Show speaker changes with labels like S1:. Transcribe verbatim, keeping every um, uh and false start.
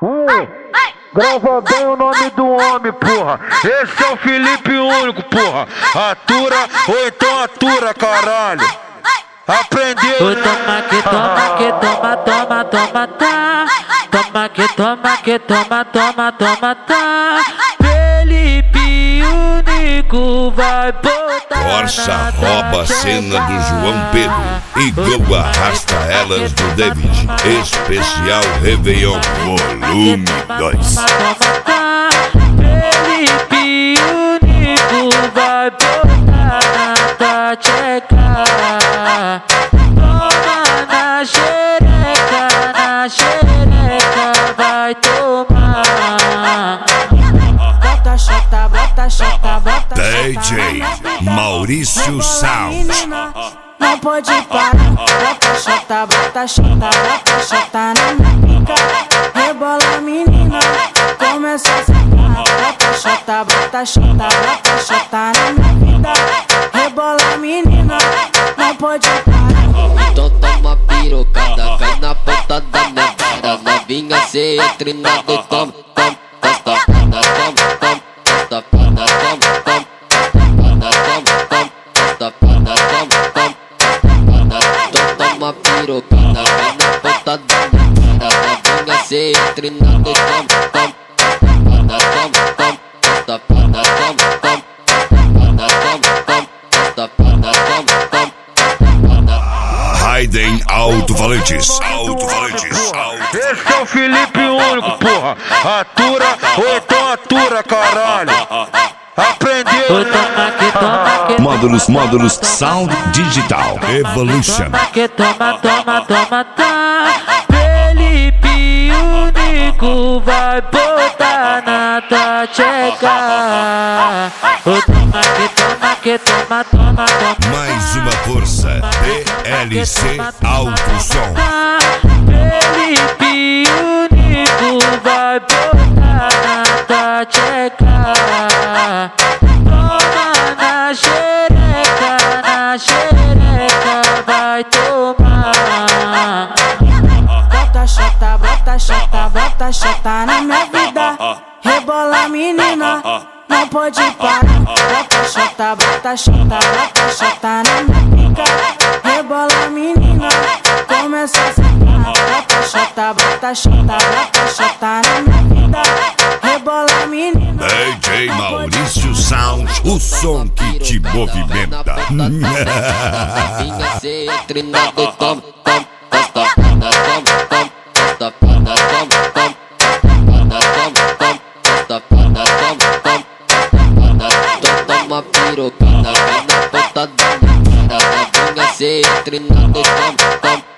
S1: Um, grava bem o nome do homem, porra. Esse é o Felipe Único, porra. Atura ou então atura, caralho. Aprendeu,
S2: né? Toma que toma que toma, toma, toma, tá. Toma que toma que toma, toma, toma, tá. Felipe Único vai botar.
S3: Corsa rouba a cena do João Pedro e Gol arrasta elas do David. Especial Réveillon Volume dois.
S2: Felipe Único vai botar na tua tcheca. Toma na xereca, na xereca vai tomar.
S4: Bota chota, bota chota, bota
S3: D J Maurício Sound.
S4: Não pode parar. Bota chota, bota chota, bota chota na minha pica. Rebola menina, começa a sentar. Bota chota, bota chota, bota chota na minha vida. Rebola menina, não pode parar.
S5: Então toma pirocada, cai na ponta da minha cara. Novinha cê é treinado, toma, toma, testa, toma, toma, testa, toma, toma, testa, toma, toma, então toma pirocada, cai na ponta da minha cara. Novinha cê é treinado, toma, toma, toma, toma, testa, toma, toma, testa, toma, toma.
S3: Raiden Alto-Falantes. Alto-Falantes.
S1: esse é o Felipe Único, porra. Atura ou então atura, caralho. Aprendeu, né?
S2: Toma que toma que
S3: Módulos, módulos, Sound Digital Evolution.
S2: toma que toma, toma, toma, tá. Felipe Único vai botar na tua tcheca. Toma que toma que toma, toma, toma.
S3: Mais uma força. D L C Alto Som.
S2: Felipe Único vai botar na tua tcheca. Toma na xereca, na xereca vai tomar.
S4: Bota chota, bota chota, bota chota na minha vida. Rebola menina, não pode parar. Bota chota, bota chota, bota chota na minha pica. Rebola menina, começa a sentar. Bota chota, bota chota, bota chota na minha vida. Rebola menina.
S3: D J Maurício Sound, o som que te movimenta.
S5: Novinha cê é treinado, toma, toma, testa, toma, toma, testa, toma, toma, testa, toma, toma, então toma pirocada, cai na ponta da minha cara. Novinha cê é treinado, toma, toma.